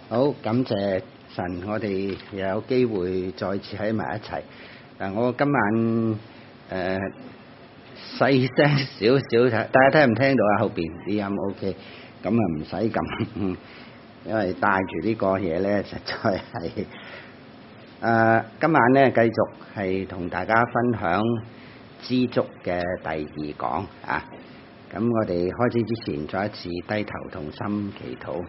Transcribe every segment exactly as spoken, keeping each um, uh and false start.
好，感謝神，我哋又有機會再次喺埋一齊。嗱，我今晚誒細聲少少睇，大家聽唔聽到啊？後邊啲音 OK，咁啊唔使撳，因為帶住呢個嘢咧，實在係誒、呃、今晚咧繼續係同大家分享知足嘅第二講啊。咁我哋開始之前，再一次低頭同心祈禱。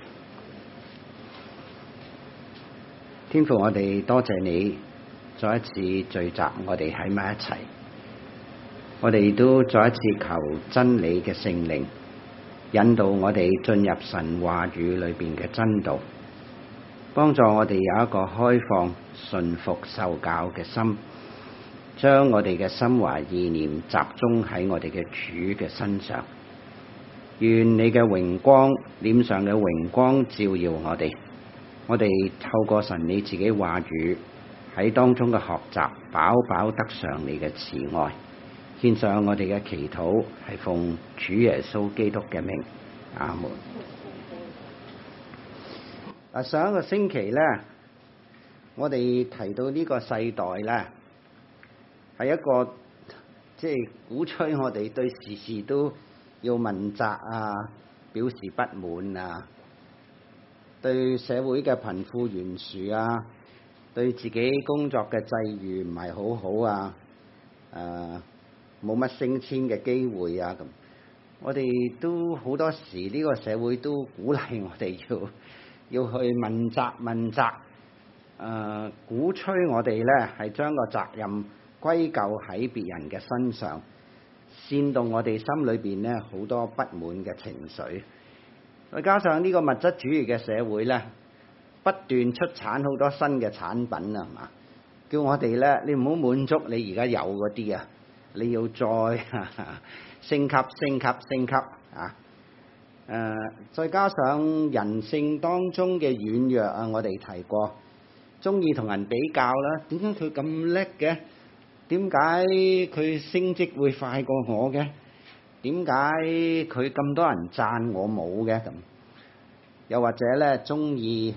天父，我哋多謝你再一次聚集我哋喺埋一齊，我哋都再一次求真理嘅聖靈引導我哋進入神話語裏邊嘅真道，幫助我哋有一個開放、順服、受教嘅心，將我哋嘅心懷意念集中喺我哋嘅主嘅身上。願你嘅榮光，臉上嘅榮光照耀我哋。我哋透過神你自己話語喺當中嘅學習，飽飽得上你嘅慈愛。獻上我哋嘅祈禱，係奉主耶穌基督嘅名，阿門。啊，上一個星期咧，我哋提到呢個世代咧，係一個即係、就是、鼓吹我哋對時事都要問責啊，表示不滿啊。對社會嘅貧富懸殊啊，對自己工作嘅際遇唔係好好啊，誒冇乜升遷嘅機會啊咁，我哋都好多時呢個社會都鼓勵我哋要要去問責問責，誒、呃、鼓吹我哋咧係將個責任歸咎喺別人嘅身上，煽動我哋心裏邊咧好多不滿嘅情緒。再加上呢個物質主義嘅社會咧，不斷出產好多新嘅產品啊，係嘛？叫我哋咧，你唔好滿足你而家有嗰啲啊，你要再哈哈升級、升級、升級啊！誒、呃，再加上人性當中嘅軟弱啊，我哋提過，中意同人比較啦。點解佢咁叻嘅？點解佢升職會快過我嘅？點解佢咁多人讚我冇嘅咁？又或者咧，中意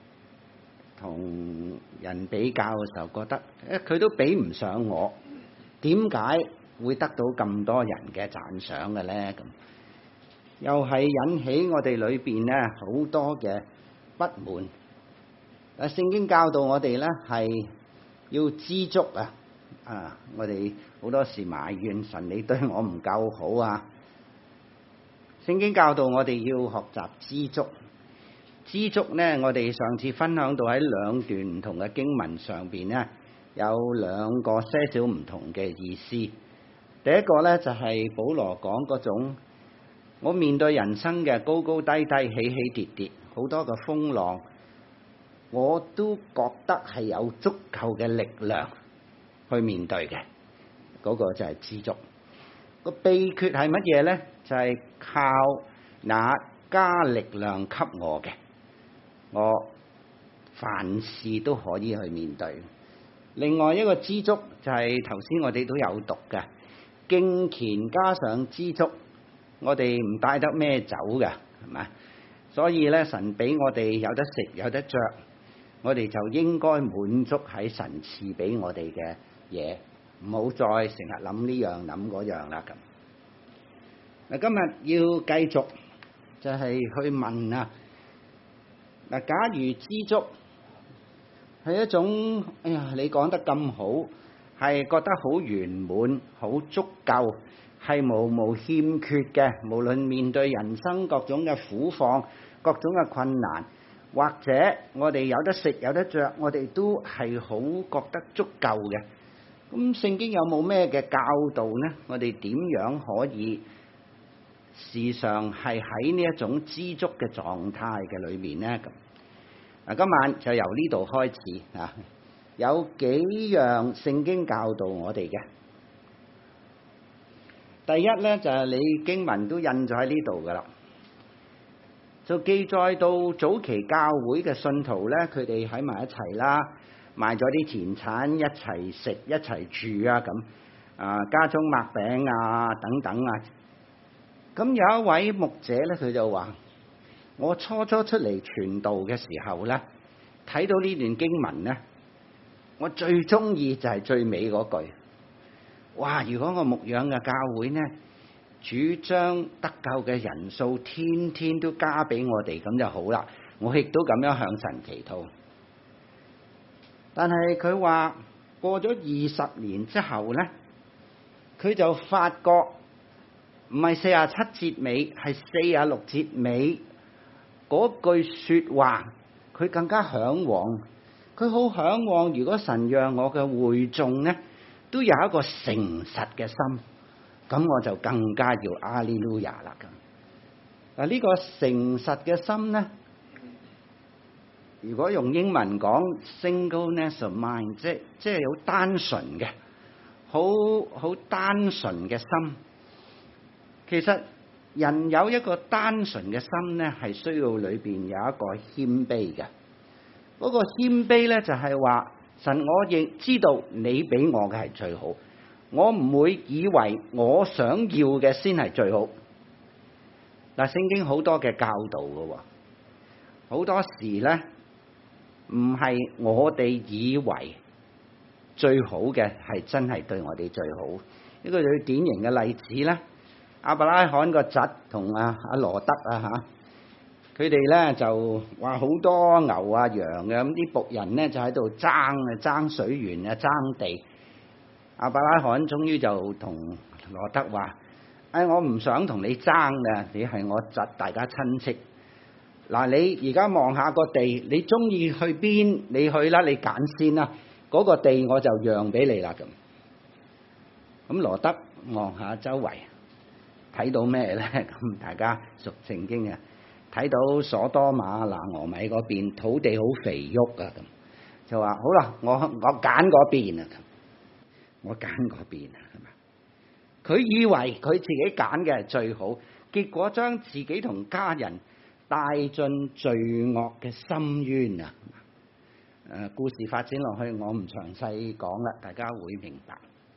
同人比較嘅時候，覺得誒佢都比唔上我，點解會得到咁多人嘅讚賞嘅咧？咁又係引起我哋裏邊咧好多嘅不滿。誒，聖經教導我哋咧係要知足啊！啊！我哋好多時埋怨神，你對我唔夠好啊！聖經教導我哋要學習知足。知足呢，我哋上次分享到喺兩段唔同嘅經文上邊呢，有兩個些少唔同嘅意思。第一個呢，就係、是、保羅講嗰種，我面對人生嘅高高低低、起起跌跌，好多嘅風浪，我都覺得係有足夠嘅力量去面對嘅，嗰、那個就係知足。個秘訣係乜嘢呢？就係、是、靠那加力量給我嘅，我凡事都可以去面對。另外一個知足就係頭先我哋都有讀嘅，敬虔加上知足，我哋唔帶得咩走嘅，係咪？所以咧，神俾我哋有得食有得着，我哋就應該滿足喺神賜俾我哋嘅嘢，唔好再成日諗呢樣諗嗰樣啦咁。嗱，今日要繼續就係去問啊，嗱，假如知足係一種，哎呀，你講得咁好，係覺得好圓滿、好足夠，係無無欠缺嘅，無論面對人生各種嘅苦況、各種嘅困難，或者我哋有得食有得着，我哋都係好覺得足夠嘅。咁聖經有冇咩嘅教導呢？我哋點樣可以時常係喺呢一種知足嘅狀態嘅裏面呢？咁嗱，今晚就由呢度開始啊，有幾樣聖經教導我哋嘅。第一呢，就係你經文都印咗喺呢度噶啦，就記載到早期教會嘅信徒呢，佢哋喺埋一齊啦，賣咗啲田產一齊食一齊住啊，咁啊，家中擘餅啊等等啊。咁有一位牧者咧，佢就話： 我初初出嚟傳道嘅時候咧，睇到呢段經文咧，我最中意就係最尾嗰句。哇！如果我牧養嘅教會呢，主將得救嘅人數天天都加俾我哋，咁就好啦。我亦都咁樣向神祈禱。但係佢話過咗二十年之後呢，佢就發覺唔係四十七節尾，係四十六節尾嗰句說話，佢更加向往。佢好向往，如果神讓我嘅會眾呢，都有一個誠實嘅心，咁我就更加要阿利路亞啦。嗱，呢個誠實嘅心呢，如果用英文講 singleness of mind，即即係好單純嘅，好好單純嘅心。其實人有一個單純嘅心呢，係需要裏邊有一個謙卑嘅。嗰個謙卑呢，就係話，神，我亦知道你俾我嘅係最好，我唔會以為我想要嘅先係最好。嗱，聖經好多嘅教導㗎喎，好多時呢，唔係我哋以為最好嘅係真係對我哋最好。一個最典型嘅例子呢，亞伯拉罕個侄同阿阿羅德啊嚇。佢哋咧就話好多牛啊羊嘅，咁啲僕人咧就喺度爭啊爭水源啊爭地。亞伯拉罕終於就同羅德話：哎，我唔想同你爭嘅，你係我侄，大家親戚。嗱，你而家望下個地，你中意去邊你去啦，你揀先啦。嗰個地我就讓俾你啦咁。咁羅德望下周圍，睇到咩咧？咁大家熟聖經啊！睇到所多瑪拿俄米嗰邊土地好肥沃啊，咁就話好啦，我我揀嗰邊啊，我揀嗰邊啊，係咪？佢以為佢自己揀嘅係最好，結果將自己同家人帶進罪惡嘅深淵啊！誒，故事發展落去，我唔詳細講啦，大家會明白。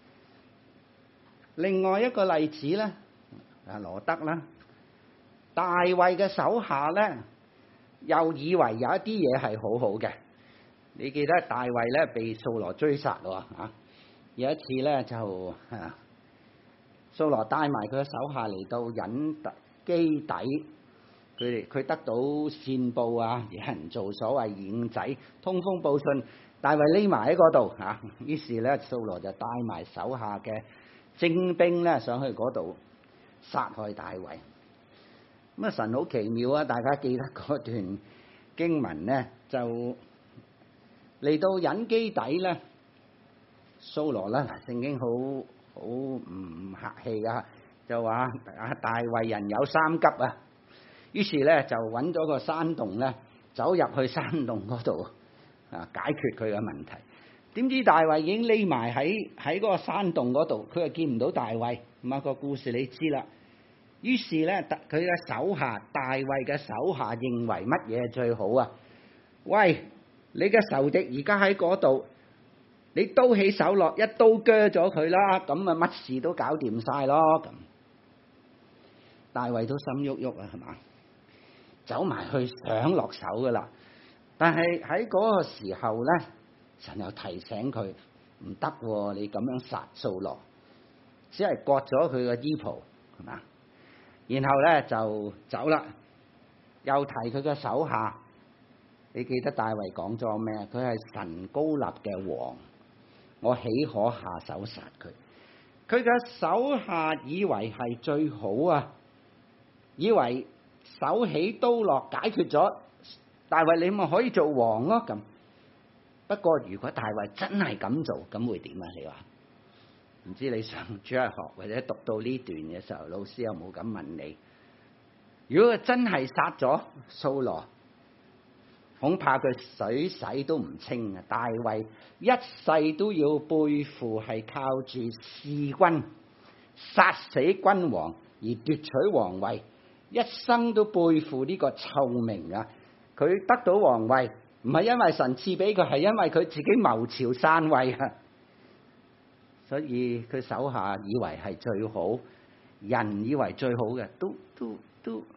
另外一個例子咧，啊羅德啦。大衛嘅手下咧，又以為有一啲嘢係好好嘅。你記得大衛咧被掃羅追殺喎嚇，有一次咧就啊，掃羅帶埋佢嘅手下嚟到隱基底，佢哋佢得到線報啊，有人做所謂掩仔，通風報信，大衛匿埋喺嗰度嚇。於是咧，掃羅就帶埋手下嘅精兵咧上去嗰度殺害大衛。咁啊，神好奇妙啊！大家記得嗰段經文咧，就嚟到隱基底咧，掃羅啦，聖經好好唔客氣噶，就話啊大衛人有三急啊，於是咧就揾咗個山洞咧，走入去山洞嗰度啊解決佢嘅問題。點知大衛已經匿埋喺喺嗰個山洞嗰度，佢又見唔到大衛。咁啊個故事你知啦。於是咧，佢嘅手下大衛嘅手下認為乜嘢最好啊？喂，你嘅仇敵而家喺嗰度，你刀起手落，一刀鋸咗佢啦，咁啊乜事都搞掂晒咯。咁大衛都心喐喐啊，係嘛？走埋去想落手噶啦，但係喺嗰個時候咧，神又提醒佢唔得喎，你咁樣殺掃羅，只係割咗佢嘅衣袍，係嘛？然後咧就走啦，又提佢嘅手下。你記得大衛講咗咩？佢係神膏立嘅王，我豈可下手殺佢？佢嘅手下以為係最好啊，以為手起刀落解決咗大衛，你咪可以做王咯咁。不過如果大衛真係咁做，咁會點啊？你話？唔知你上主日學或者讀到呢段嘅時候，老師有冇咁問你？如果佢真係殺咗掃羅，恐怕佢水洗都唔清啊！大衛一世都要背負係靠住弒君、殺死君王而奪取皇位，一生都背負呢個臭名啊！佢得到皇位唔係因為神賜俾佢，係因為佢自己謀朝篡位啊！所以佢手下以為係最好，人以為最好嘅，都都都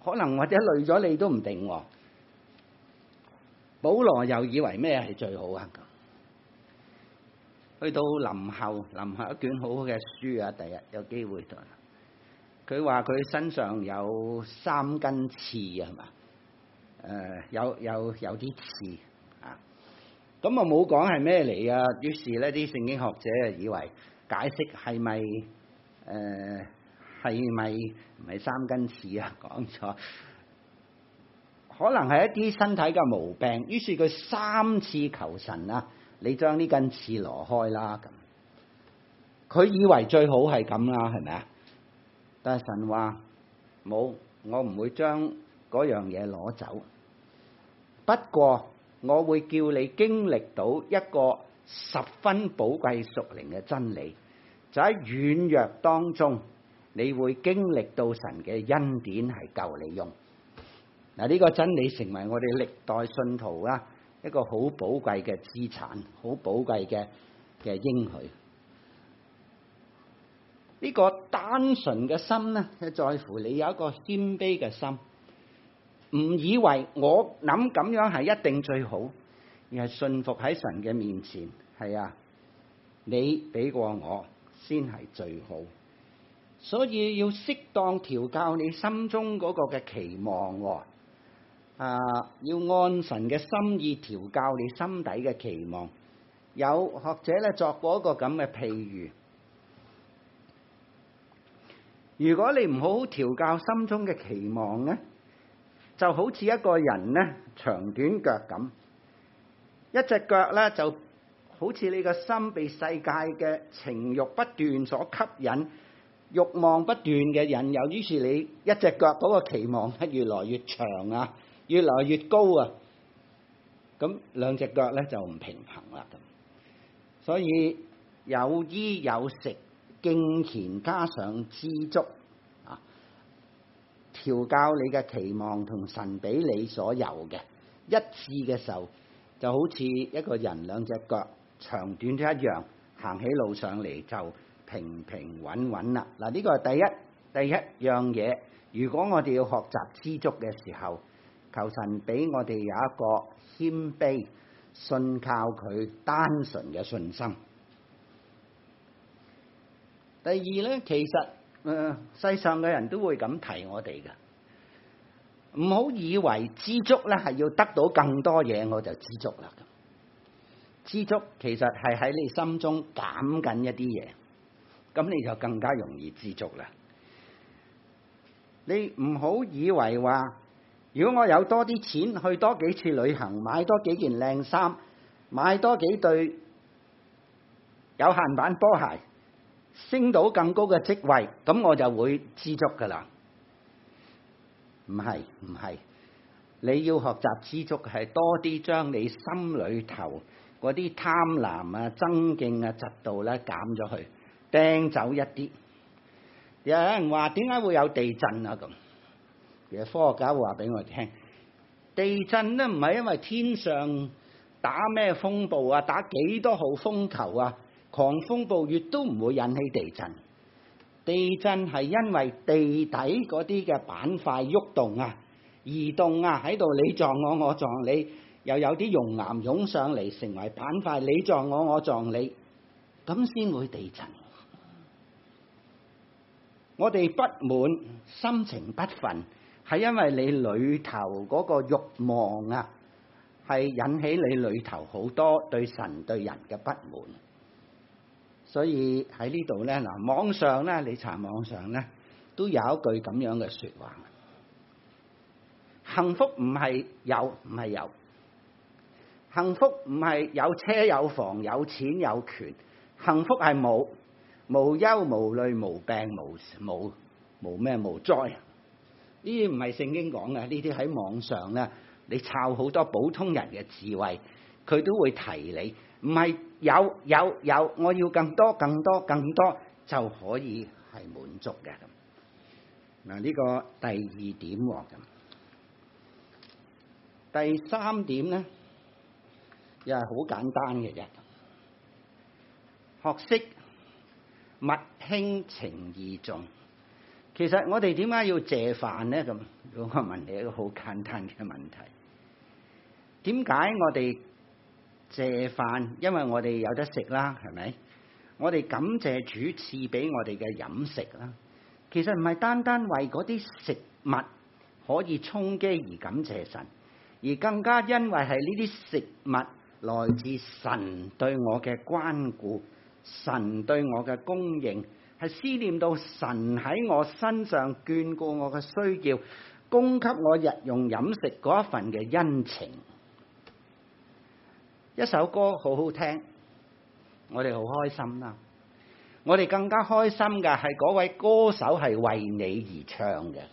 可能或者累咗你都唔定喎。保羅又以為咩係最好啊？去到林後，林後一卷好好嘅書啊，第日有機會讀。佢話佢身上有三根刺係嘛？誒、呃，有有有啲刺啊。咁啊冇講係咩嚟啊？於是咧啲聖經學者啊以為解釋係咪誒係咪唔係三根刺啊？講錯，可能係一啲身體嘅毛病。於是佢三次求神啊，你將呢根刺攞開啦咁。佢以為最好係咁啦，係咪啊？但係神話冇，我唔會將嗰樣嘢攞走。不過我會叫你經歷到一個十分寶貴屬靈嘅真理，就喺軟弱當中，你會經歷到神嘅恩典係夠你用。嗱，呢個真理成為我哋歷代信徒啊一個好寶貴嘅資產，好寶貴嘅嘅應許。呢個單純嘅心呢，係在乎你有一個謙卑嘅心，唔以為我諗咁樣係一定最好，而係信服喺神嘅面前。係啊，你俾過我先係最好，所以要適當調教你心中嗰個嘅期望喎。啊，要按神嘅心意調教你心底嘅期望。有學者咧作過一個咁嘅譬喻。如果你唔好好調教心中嘅期望咧，就好似一個人咧長短腳咁，一隻腳咧就好似你個心被世界嘅情慾不斷所吸引，慾望不斷嘅引誘，於是你一隻腳嗰個期望咧越來越長啊，越來越高啊，咁兩隻腳咧就唔平衡啦咁。所以有衣有食，敬虔加上知足啊，調教你嘅期望同神俾你所有嘅一致嘅時候，就好似一個人兩隻腳長短都一樣，行起路上嚟就平平穩穩啦。嗱，呢個係第一第一樣嘢。如果我哋要學習知足嘅時候，求神俾我哋有一個謙卑、信靠佢單純嘅信心。第二咧，其實誒、呃、世上嘅人都會咁提我哋嘅，唔好以為知足咧係要得到更多嘢我就知足啦。知足其實係喺你心中減緊一啲嘢，咁你就更加容易知足啦。你唔好以為話，如果我有多啲錢去多幾次旅行，買多幾件靚衫，買多幾對有限版波鞋，升到更高嘅職位，咁我就會知足噶啦。唔係唔係，你要學習知足係多啲將你心裏頭嗰啲貪婪啊、爭競啊、嫉妒咧減咗去，掟走一啲。有人話點解會有地震啊？咁其實科學家會話俾我聽，地震咧唔係因為天上打咩風暴啊，打幾多號風球啊，狂風暴雨都唔會引起地震。地震係因為地底嗰啲嘅板塊喐動啊、移動啊，喺度你撞我，我撞你，又有啲熔岩湧上嚟成為板塊，你撞我，我撞你，咁先會地震。我哋不滿、心情不忿，係因為你裏頭嗰個慾望啊，係引起你裏頭好多對神對人嘅不滿。所以喺呢度咧，嗱，網上咧，你查網上咧，都有一句咁樣嘅説話：幸福唔係有，唔係有；幸福唔係有車有房有錢有權，幸福係冇。無憂無慮無病無無無咩無災，呢啲唔係聖經講嘅，呢啲喺網上咧，你抄好多普通人嘅智慧，佢都會提你，唔係有有有，我要更多更多更多就可以係滿足嘅咁。嗱，呢個第二點喎咁，第三點咧又係好簡單嘅啫，學識物輕情義重， 其實我哋點解要謝飯咧？咁我問你一個好簡單嘅問題：點解我哋謝飯？因為我哋有得食啦，係咪？我哋感謝主賜俾我哋嘅飲食啦。其實唔係單單為嗰啲食物可以充飢而感謝神，而更加因為係呢啲食物來自神對我嘅關顧，神對我嘅供應，係思念到神喺我身上眷顧我嘅需要，供給我日用飲食嗰一份嘅恩情。一首歌好好聽，我哋好開心啦！我哋更加開心嘅係嗰位歌手係為你而唱嘅。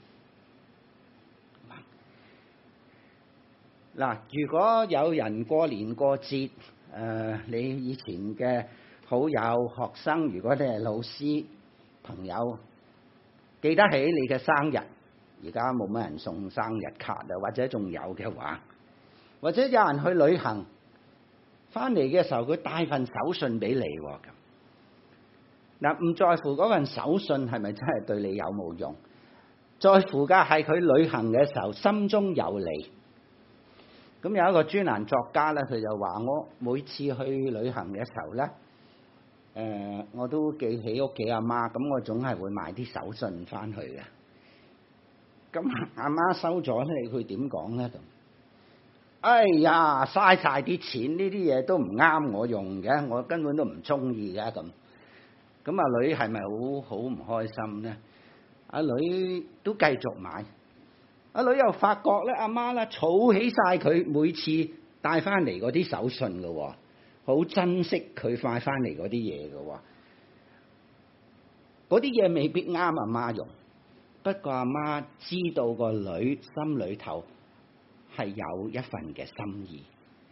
嗱，如果有人過年過節，誒、呃，你以前嘅好友學生，如果你係老師朋友，記得起你嘅生日，而家冇乜人送生日卡啊，或者仲有嘅話，或者有人去旅行翻嚟嘅時候，佢帶份手信俾你喎。咁嗱，唔在乎嗰份手信係咪真係對你有冇用，在乎嘅係佢旅行嘅時候心中有你。咁有一個專欄作家咧，佢就話：我每次去旅行嘅時候咧，誒、呃，我都記起屋企阿媽，咁我總係會買啲手信翻去嘅。咁阿媽收咗咧，佢點講咧？咁，哎呀，嘥晒啲錢，呢啲嘢都唔啱我用嘅，我根本都唔中意嘅咁。咁阿女係咪好好唔開心咧？阿女都繼續買。阿女又發覺咧，阿媽咧儲起晒佢每次帶翻嚟嗰啲手信嘅，好珍惜佢帶翻嚟嗰啲嘢嘅。嗰啲嘢未必啱阿媽用，不過阿媽知道個女心裏頭係有一份嘅心意。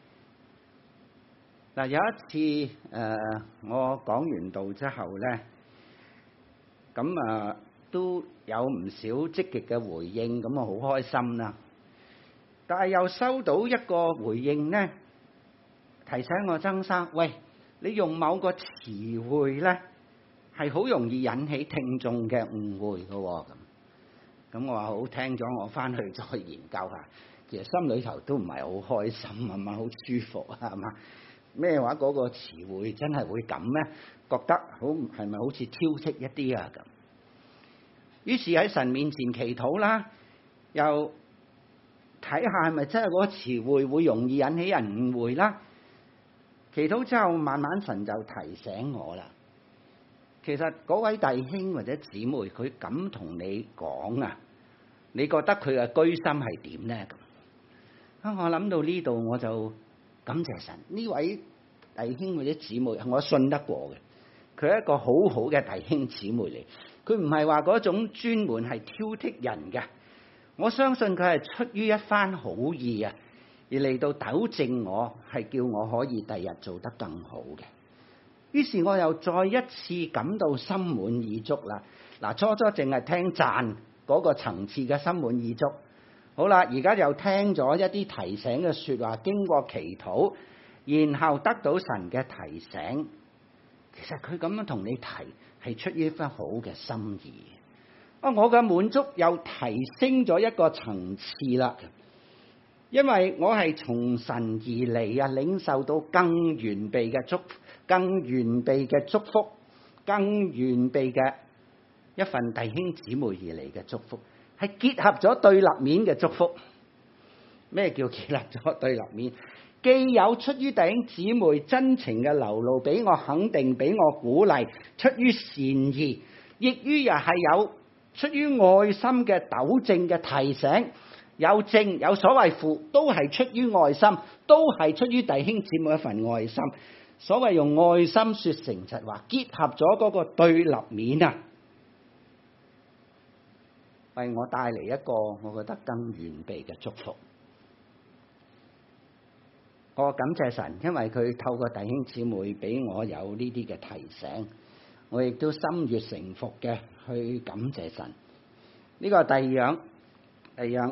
嗱，有一次誒、呃，我講完道之後咧，咁啊都有唔少積極嘅回應，咁啊好開心啦。但係又收到一個回應咧，提醒我曾生，喂，你用某個詞彙咧，係好容易引起聽眾嘅誤會嘅喎。咁，咁我話好，聽咗，我翻去再研究下。其實心裏頭都唔係好開心啊嘛，好舒服啊係嘛。咩話嗰個詞彙真係會咁咩？覺得好係咪好似挑剔一啲啊咁？於是喺神面前祈禱啦，又睇下係咪真係嗰個詞彙會容易引起人誤會啦。祈禱之後，慢慢神就提醒我啦。其實嗰位弟兄或者姊妹，佢咁同你講啊，你覺得佢嘅居心係點咧？咁啊，我諗到呢度我就感謝神，呢位弟兄或者姊妹，我信得過嘅，佢係一個好好嘅弟兄姊妹嚟。佢唔係話嗰種專門係挑剔人嘅，我相信佢係出於一番好意啊，而嚟到糾正我，係叫我可以第日做得更好嘅。於是我又再一次感到心滿意足啦。嗱，初初淨係聽讚嗰個層次嘅心滿意足，好啦，而家又聽咗一啲提醒嘅說話，經過祈禱，然後得到神嘅提醒。其實佢咁樣同你提，係出於一份好嘅心意。啊，我嘅滿足又提升咗一個層次啦，因為我係從神而嚟啊，領受到更完備嘅祝，更完備嘅祝福，更完備嘅一份弟兄姊妹而嚟嘅祝福，係結合咗對立面嘅祝福。咩叫結合咗對立面？既有出於弟兄姊妹真情嘅流露，俾我肯定，俾我鼓勵，出於善意，亦於又係有出於愛心嘅糾正嘅提醒，有正有所謂負，都係出於愛心，都係出於弟兄姊妹一份愛心。所謂用愛心說誠實話，結合咗嗰個對立面啊，為我帶嚟一個我覺得更完備嘅祝福。我感謝神，因為佢透過弟兄姊妹俾我有呢啲嘅提醒，我亦都心悅誠服嘅去感謝神。呢個係第二樣，第二樣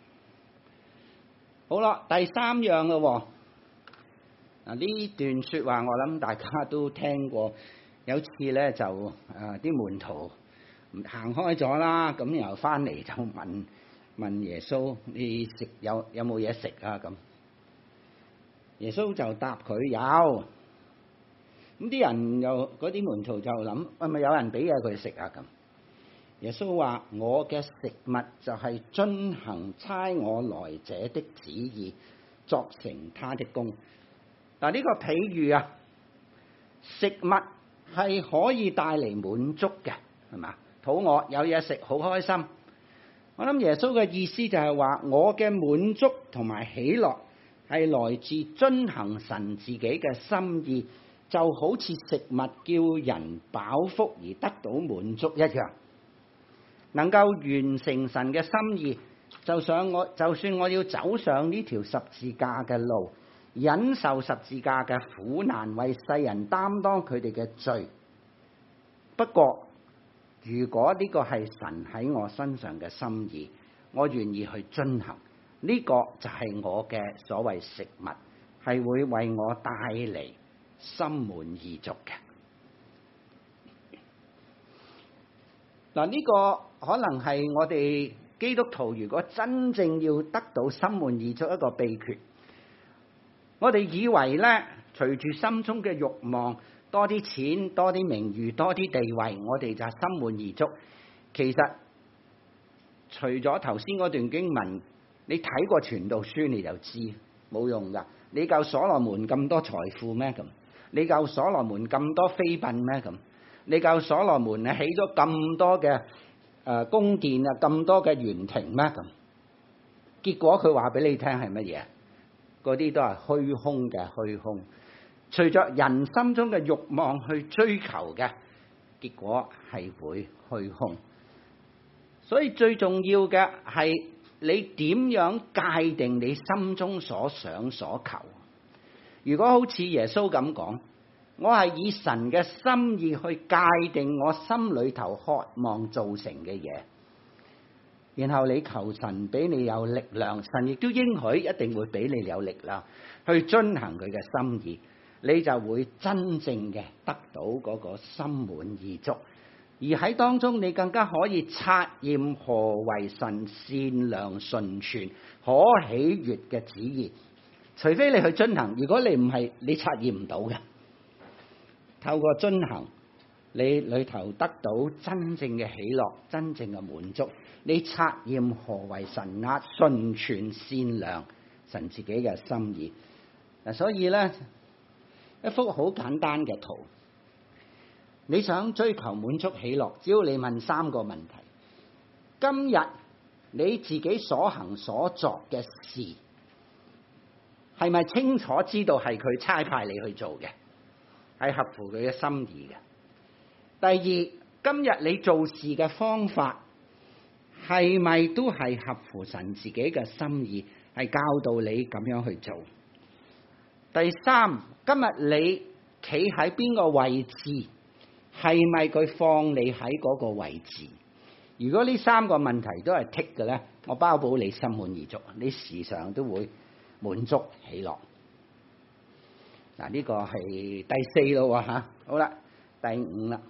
好啦，第三樣咯。嗱，呢段說話我諗大家都聽過。有次咧就誒啲門徒行開咗啦。咁然後翻嚟就問問耶穌：你食有有冇嘢食啊？咁耶穌就答佢有。咁啲人又嗰啲門徒就諗：係咪有人俾嘢佢食啊？咁耶穌話：我嘅食物就係遵行差我來者的旨意，作成他的功。嗱，呢個譬喻啊，食物係可以帶嚟滿足嘅，係嘛？肚餓有嘢食，好開心。我諗耶穌嘅意思就係話，我嘅滿足同埋喜樂係來自遵行神自己嘅心意，就好似食物叫人飽腹而得到滿足一樣。能夠完成神嘅心意，就想我就算我要走上呢條十字架嘅路，忍受十字架嘅苦難，為世人擔當佢哋嘅罪。不過如果呢個係神喺我身上嘅心意，我願意去遵行，呢個就係我嘅所謂食物，係會為我帶嚟心滿意足嘅。嗱，呢個可能係我哋基督徒如果真正要得到心滿意足一個秘訣。我哋以為呢，隨住心中嘅慾望，多啲錢、多啲名譽、多啲地位，我哋就心滿意足。其實除咗頭先嗰段經文，你睇過傳道書你就知冇用噶。你夠所羅門咁多財富咩？咁你夠所羅門咁多妃嬪咩？咁你夠所羅門啊起咗咁多嘅誒宮殿啊，咁多嘅園亭咩？咁結果佢話俾你聽係乜嘢？嗰啲都係虛空嘅虛空，隨着人心中嘅慾望去追求嘅，結果係會虛空。所以最重要嘅係你點樣界定你心中所想所求。如果好似耶穌咁講，我係以神嘅心意去界定我心裏頭渴望造成嘅嘢，然後你求神俾你有力量，神亦都應許一定會俾你有力量去遵行佢嘅心意，你就會真正嘅得到嗰個心滿意足。而喺當中你更加可以察驗何為神善良純全可喜悅嘅旨意。除非你去遵行，如果你唔係，你察驗唔到嘅。透過遵行，你裏頭得到真正嘅喜樂，真正嘅滿足。你察驗何為神啊純全善良神自己嘅心意。嗱，所以咧，一幅好簡單嘅圖，你想追求滿足喜樂，只要你問三個問題：今日你自己所行所作嘅事，係咪清楚知道係佢差派你去做嘅，係合乎佢嘅心意嘅？第二，今日你做事嘅方法係咪都係合乎神自己嘅心意，係教導你咁樣去做？第三，今日你企喺邊個位置，係咪佢放你喺嗰個位置？如果呢三個問題都係剔嘅咧，我包保你心滿意足，你時常都會滿足喜樂。嗱，呢個係第四咯吓，好啦，第五啦。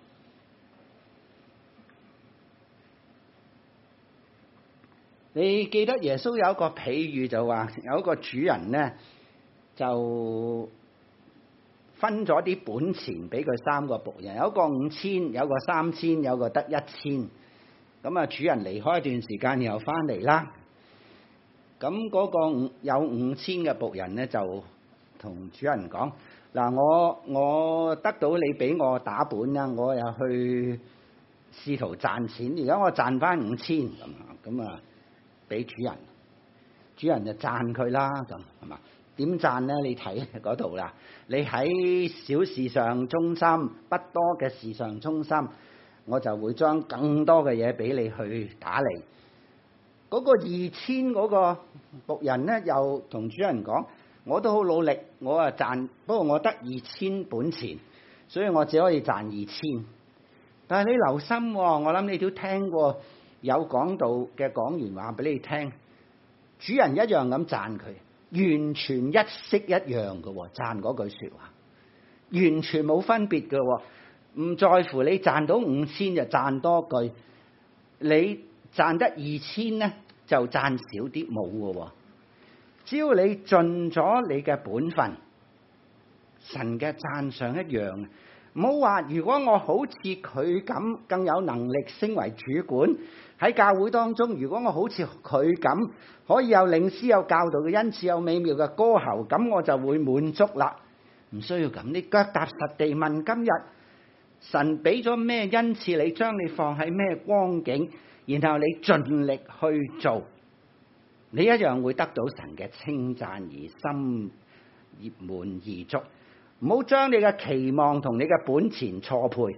你記得耶穌有一個比喻，就話有一個主人咧，就分咗啲本錢俾佢三個僕人，有一個五千，有一個三千，有一個得一千。咁啊，主人離開一段時間又翻嚟啦。咁嗰個五有五千嘅僕人咧，就同主人講：嗱，我我得到你俾我打本啦，我又去試圖賺錢，而家我賺翻五千咁啊，咁啊俾主人。主人就讚佢啦，咁係嘛？點讚咧？你睇嗰度啦。你喺小事上忠心，不多嘅事上忠心，我就會將更多嘅嘢俾你去打理。嗰個二千嗰個僕人咧，又同主人講：我都好努力，我啊賺，不過我得二千本錢，所以我只可以賺二千。但係你留心，我諗你都聽過有講道嘅講員話俾你聽，主人一樣咁讚佢，完全一式一樣嘅，讚嗰句說話，完全冇分別嘅。 唔在乎你賺到五千就賺多句，你賺得二千咧就賺少啲，冇嘅喎。只要你盡咗你嘅本分，神嘅讚賞一樣。唔好話如果我好似佢咁更有能力升為主管，喺教會當中，如果我好似佢咁可以有領詩、有教導嘅恩賜、有美妙嘅歌喉，咁我就會滿足啦。唔需要咁，你腳踏實地問今日神俾咗咩恩賜你，將你放喺咩光景，然後你盡力去做，你一樣會得到神嘅稱讚而心滿意足。唔好將你嘅期望同你嘅本錢錯配。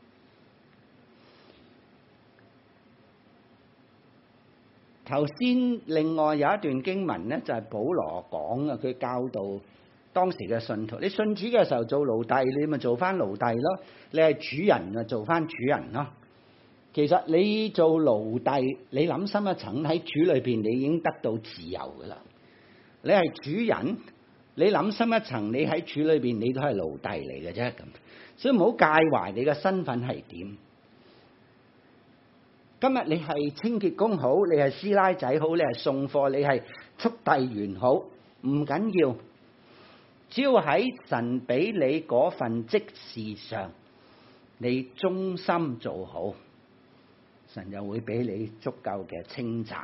頭先另外有一段經文咧，就係保羅講啊，佢教導當時嘅信徒，你信主嘅時候做奴隸，你咪做翻奴隸咯；你係主人啊，做翻主人咯。其實你做奴隸，你諗深一層，喺主裏邊你已經得到自由噶啦。你係主人，你諗深一層，你喺主裏邊你都係奴隸嚟嘅啫。咁所以唔好介懷你嘅身份係點。今日你係清潔工好，你係師奶仔好，你係送貨，你係速遞員好，唔緊要。只要喺神俾你嗰份職事上，你忠心做好，神就會俾你足夠嘅稱讚。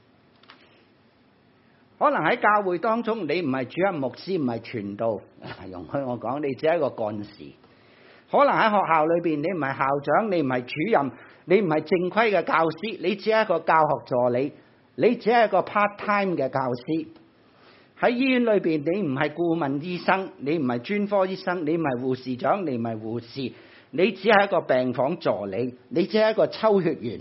可能喺教會當中，你唔係主任牧師，唔係傳道，容許我講，你只係一個幹事。可能喺學校裏邊，你唔係校長，你唔係主任，你唔係正規嘅教師，你只係一個教學助理，你只係一個 part time 嘅教師。喺醫院裏邊，你唔係顧問醫生，你唔係專科醫生，你唔係護士長，你唔係護士，你只係一個病房助理，你只係一個抽血員。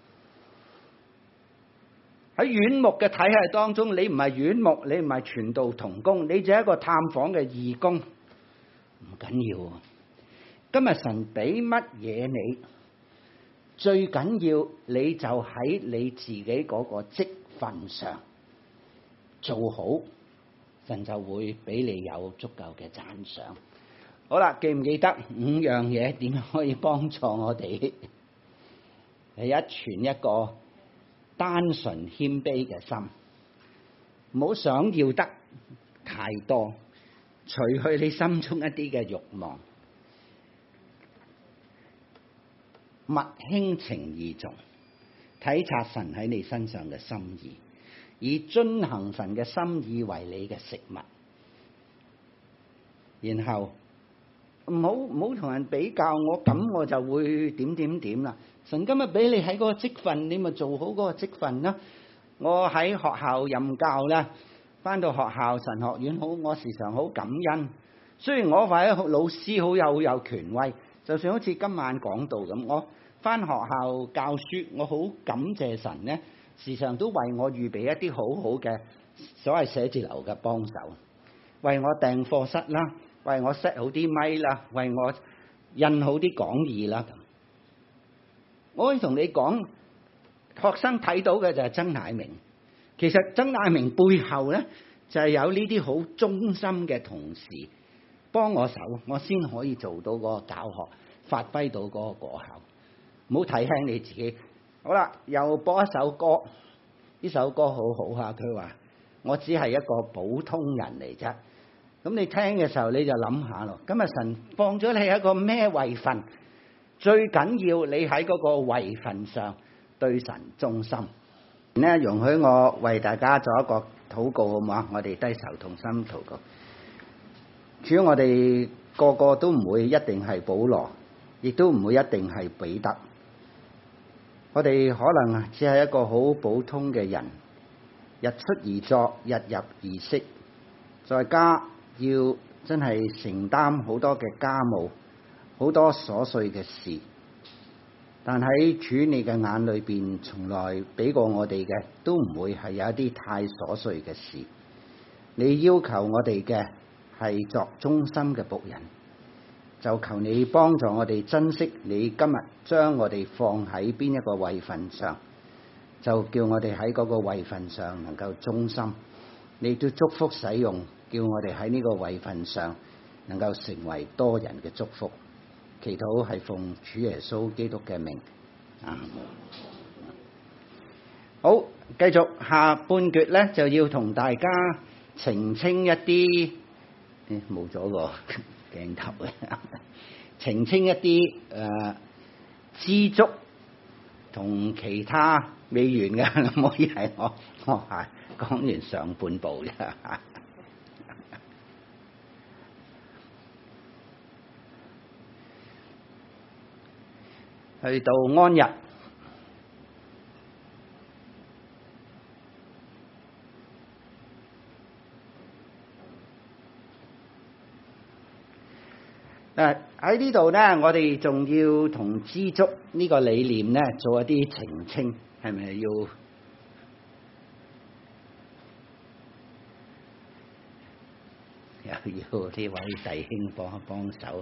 喺院牧嘅體系當中，你唔係院牧，你唔係傳道同工，你只係一個探訪嘅義工。唔緊要，今日神俾乜嘢你，最緊要你就喺你自己嗰個職份上做好，神就會俾你有足夠嘅讚賞。好啦，記唔記得五樣嘢點樣可以幫助我哋？係一傳一個單純謙卑嘅心，唔好想要得太多，除去你心中一啲嘅慾望。物輕情義重，體察神喺你身上嘅心意，以遵行神嘅心意為你嘅食物。然後唔好唔好同人比較，我咁我就會點點點啦。神今日俾你喺嗰個職份，你咪做好嗰個職份啦。我喺學校任教啦，返到學校神學院好，我時常好感恩。雖然我話咧老師好有有權威，就算好似今晚講道咁，我返學校教書，我好感謝神咧，時常都為我預備一啲好好嘅所謂寫字樓嘅幫手，為我訂課室啦，為我 set 好啲咪啦，為我印好啲講義啦。我可以同你講，學生睇到嘅就係曾乃明，其實曾乃明背後咧就係有呢啲好忠心嘅同事幫我手，我先可以做到嗰個教學，發揮到嗰個果效。唔好睇輕你自己。好啦，又播一首歌，呢首歌好好嚇。佢話：我只係一個普通人嚟啫。咁你聽嘅時候你就諗下咯。今日神放咗你一個咩位份？最緊要你喺嗰個位份上對神忠心。呢，容許我為大家做一個禱告好嘛？我哋低頭同心禱告。主，我哋個個都唔會一定係保羅，亦都唔會一定係彼得。我哋可能只係一個好普通嘅人，日出而作，日入而息，在家要真係承擔好多嘅家務，好多瑣碎嘅事。但喺主你嘅眼裏邊，從來俾過我哋嘅都唔會係有一啲太瑣碎嘅事。你要求我哋嘅係作忠心嘅僕人，就求你幫助我哋珍惜你今日將我哋放喺邊一個位份上，就叫我哋喺嗰個位份上能夠忠心。你都祝福使用，叫我哋喺呢個位份上能夠成為多人嘅祝福。 祈禱係奉主耶穌基督嘅名。啊，好，繼續下半節咧，就要同大家澄清一啲，冇咗個鏡頭嘅，澄清一啲誒知足同其他未完嘅，唔可以係我我係講完上半部啫。去到安日，誒喺呢度咧，我哋仲要同知足呢個理念咧做一啲澄清，係咪要又要呢位弟兄幫一幫手？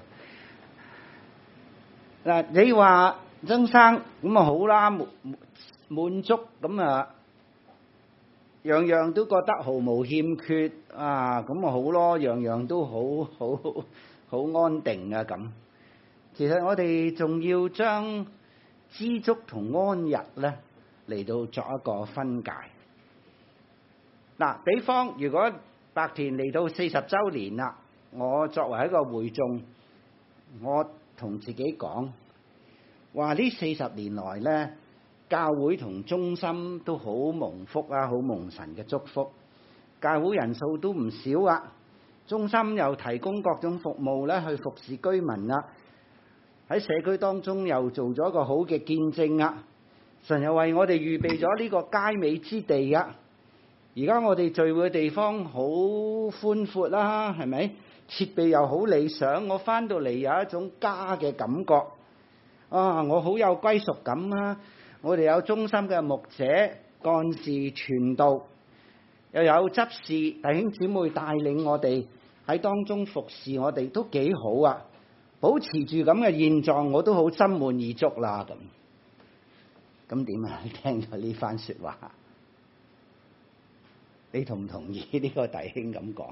嗱，你話曾生咁啊好啦，滿滿足咁啊，樣樣都覺得毫無欠缺啊，咁啊好咯，樣樣都好好好安定啊咁。其實我哋仲要將知足同安逸咧嚟到作一個分界。嗱，比方如果白田嚟到四十週年啦，我作為一個會眾，我同自己講話呢四十年來咧，教會同中心都好蒙福啊，好蒙神嘅祝福。教會人數都唔少啊，中心又提供各種服務咧，去服侍居民啊。喺社區當中又做咗一個好嘅見證啊！神又為我哋預備咗呢個佳美之地啊！而家我哋聚會嘅地方好寬闊啦，係咪？設備又好理想，我翻到嚟有一種家嘅感覺啊！我好有歸屬感啊！我哋有忠心嘅牧者、幹事、傳道，又有執事弟兄姊妹帶領我哋喺當中服侍我哋，都幾好啊！保持住咁嘅現狀，我都好心滿意足啦。咁咁點啊？聽咗呢番説話，你同唔同意呢個弟兄咁講？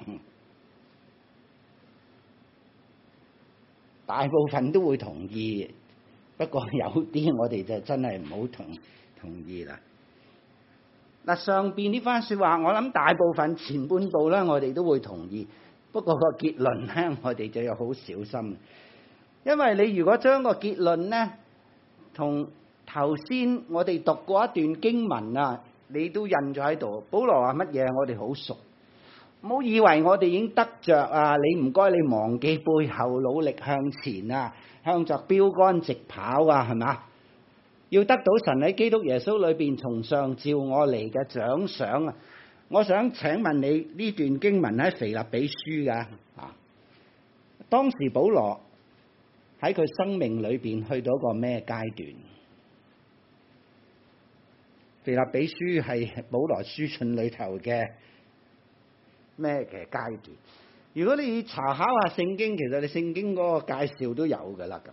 大部分都會同意，不過有啲我哋就真係唔好同同意啦。嗱，上邊呢番説話，我諗大部分前半部咧，我哋都會同意，不過個結論咧，我哋就要好小心。因為你如果將個結論咧，同頭先我哋讀過一段經文啊，你都印咗喺度。保羅話乜嘢？我哋好熟，唔好以為我哋已經得着啊！你唔該，你忘記背後，努力向前啊，向着標杆直跑啊，係嘛？要得到神喺基督耶穌裏邊從上召我嚟嘅獎賞啊！我想請問你，呢段經文喺腓立比書㗎啊，當時保羅喺佢生命裏邊去到一個咩階段？腓立比書係保羅書信裏頭嘅咩嘅階段？如果你查考下聖經，其實你聖經嗰個介紹都有㗎啦。咁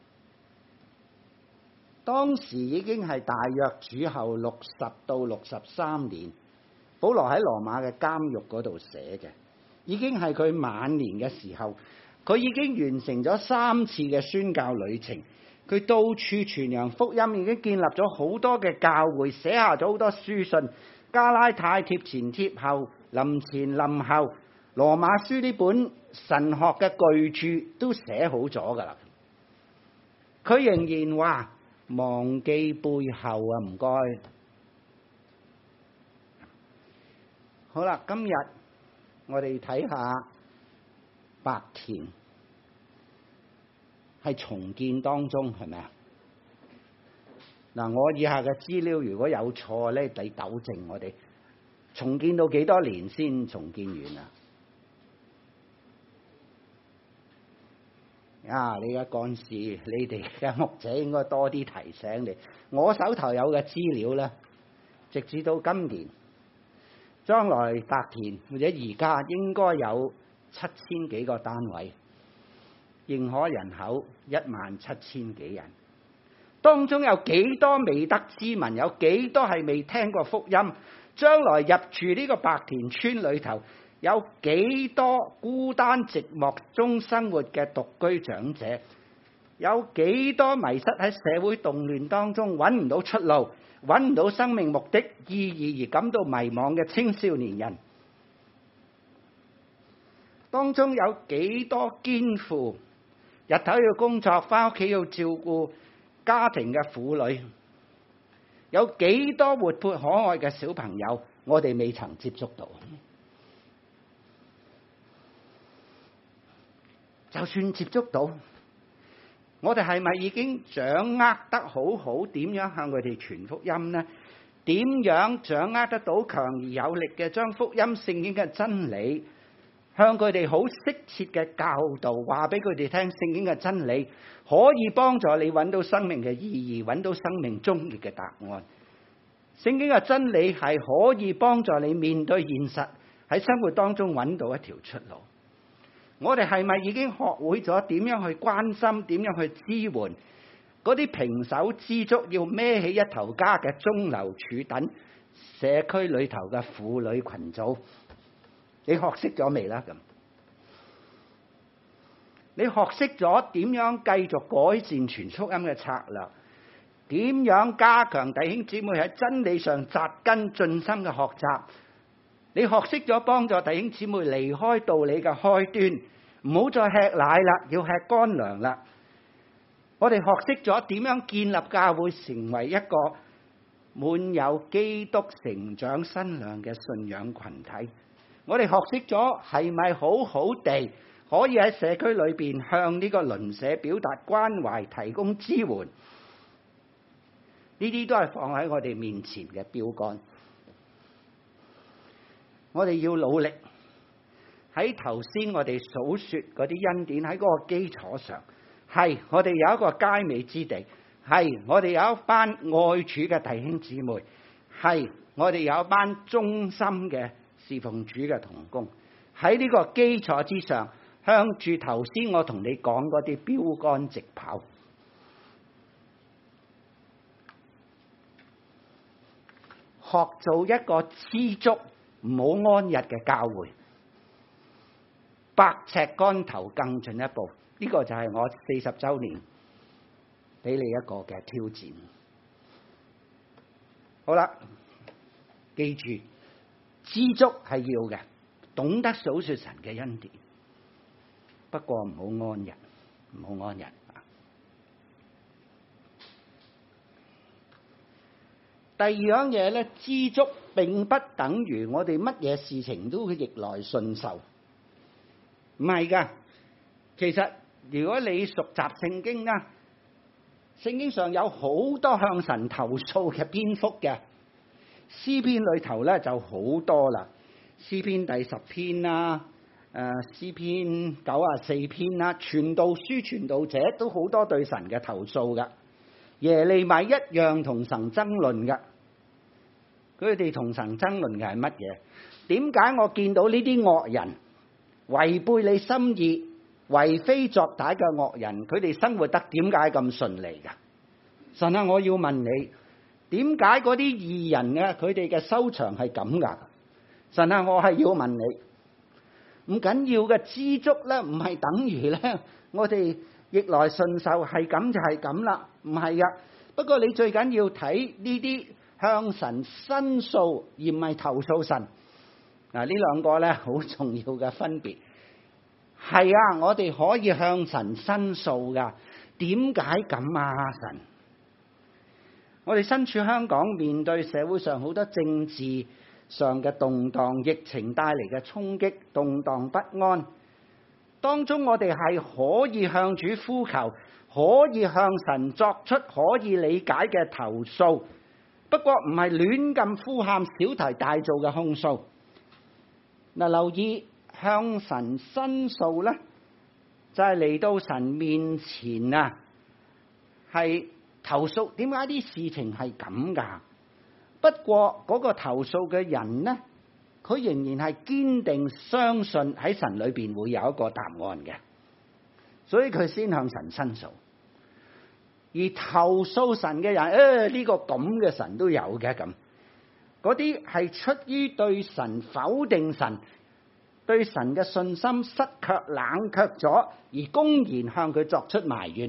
當時已經係大約主後六十到六十三年，保羅喺羅馬嘅監獄嗰度寫嘅，已經係佢晚年嘅時候。佢已經完成咗三次嘅宣教旅程，佢到處傳揚福音，已經建立咗好多嘅教會，寫下咗好多書信，加拉太貼前貼後，臨前臨後，羅馬書呢本神學嘅巨著都寫好咗噶啦。佢仍然話忘記背後啊，唔該。好啦，今日我哋睇下白田係重建當中，係咪啊？嗱，我以下嘅資料如果有錯咧，你糾正我哋。重建到幾多年先重建完啊？啊，你嘅幹事，你哋嘅牧者應該多啲提醒你。我手頭有嘅資料咧，直至到今年，將來白田或者而家應該有七千幾個單位，認可人口一萬七千幾人，當中有幾多未得之民，有幾多係未聽過福音？將來入住呢個白田村裏頭，有幾多孤單寂寞中生活嘅獨居長者？ 有幾多迷失喺社會動亂當中，揾唔到出路，揾唔到生命目的意義而感到迷茫嘅青少年人，當中有幾多肩負日頭要工作，返屋企要照顧家庭嘅婦女，有幾多活潑可愛嘅小朋友，我哋未曾接觸到。就算接觸到，我哋係咪已經掌握得好好？點樣向佢哋傳福音呢？點樣掌握得到強而有力嘅將福音聖經嘅真理向佢哋好適切嘅教導，話俾佢哋聽聖經嘅真理可以幫助你揾到生命嘅意義，揾到生命終極嘅答案。聖經嘅真理係可以幫助你面對現實，喺生活當中揾到一條出路。我哋係咪已經學會咗點樣去關心，點樣去支援嗰啲平手知足要孭起一頭家嘅中流柱等社區裏頭嘅婦女群組？你學識咗未啦？咁你學識咗點樣繼續改善傳福音嘅策略？點樣加強弟兄姊妹喺真理上扎根進心嘅學習？你學識咗幫助弟兄姊妹離開道理嘅開端，唔好再吃奶啦，要吃乾糧啦。我哋學識咗點樣建立教會成為一個滿有基督成長身量嘅信仰群體。我哋學識咗係咪好好地可以喺社區裏邊向呢個鄰舍表達關懷，提供支援？呢啲都係放喺我哋面前嘅標杆。我哋要努力喺頭先我哋數說嗰啲恩典喺嗰個基礎上，係我哋有一個佳美之地，係我哋有一班愛主嘅弟兄姊妹，係我哋有一班忠心嘅侍奉主嘅同工。喺呢個基礎之上，向住頭先我同你講嗰啲標杆直跑，學做一個知足唔好安逸嘅教會，百尺竿頭更進一步。呢、這個就係我四十週年俾你一個嘅挑戰。好啦，記住知足係要嘅，懂得數說神嘅恩典，不過唔好安逸，唔好安逸。第二樣嘢咧，知足並不等於我哋乜嘢事情都會逆來順受，唔係噶。其實如果你熟習聖經啦，聖經上有好多向神投訴嘅篇幅嘅，詩篇裏頭咧就好多啦。詩篇第十篇啦，誒詩篇九啊四篇啦，傳道書傳道者都好多對神嘅投訴噶。耶利米一樣同神爭論噶。佢哋同神爭論嘅係乜嘢？點解我見到呢啲惡人違背你心意、為非作歹嘅惡人，佢哋生活得點解咁順利㗎？神啊，我要問你，點解嗰啲義人嘅佢哋嘅收場係咁㗎？神啊，我係要問你，唔緊要嘅，知足咧，唔係等於咧我哋逆來順受係咁就係咁啦，唔係㗎。不過你最緊要睇呢啲向神申訴而唔係投訴神，嗱，呢兩個咧好重要嘅分別。係啊，我哋可以向神申訴噶。點解咁啊？神，我哋身處香港，面對社會上好多政治上嘅動盪，疫情帶嚟嘅衝擊，動盪不安當中，我哋係可以向主呼求，可以向神作出可以理解嘅投訴。不過唔係亂咁呼喊、小題大做嘅控訴。嗱，留意向神申訴咧，就係嚟到神面前啊，係投訴點解啲事情係咁㗎？不過嗰個投訴嘅人呢，佢仍然係堅定相信喺神裏邊會有一個答案嘅，所以佢先向神申訴。而投訴神嘅人，誒、哎、呢、這個咁嘅神都有嘅咁，嗰啲係出於對神否定神、對神嘅信心失卻冷卻咗，而公然向佢作出埋怨，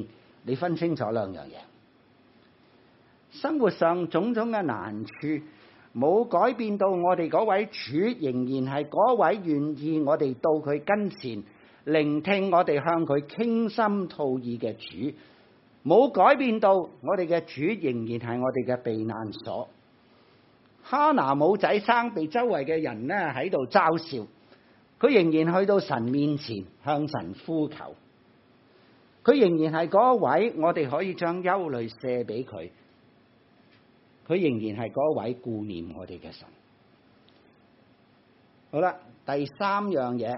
你分清楚兩樣嘢。生活上種種嘅難處冇改變到我哋嗰位主仍然係嗰位願意我哋到佢跟前聆聽我哋向佢傾心吐意嘅主，冇改變到我哋嘅主仍然係我哋嘅避難所。哈拿冇仔生，被周圍嘅人呢喺度嘲笑，佢仍然去到神面前向神呼求，佢仍然係嗰位我哋可以將憂慮卸俾佢，佢仍然係嗰位顧念我哋嘅神。好啦，第三樣嘢，